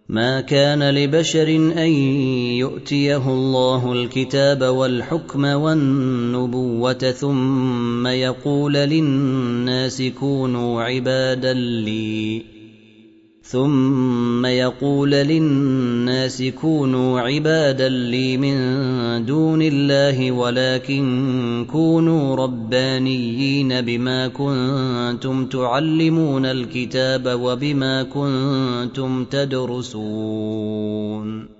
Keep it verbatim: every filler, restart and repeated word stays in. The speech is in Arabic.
ما كان لبشر أن يؤتيه الله الكتاب والحكم والنبوة ثم يقول للناس كونوا عبادا لي ثم يقول للناس كونوا عبادا لي من دون الله ولكن كونوا ربانيين بما كنتم تعلمون الكتاب وبما كنتم تدرسون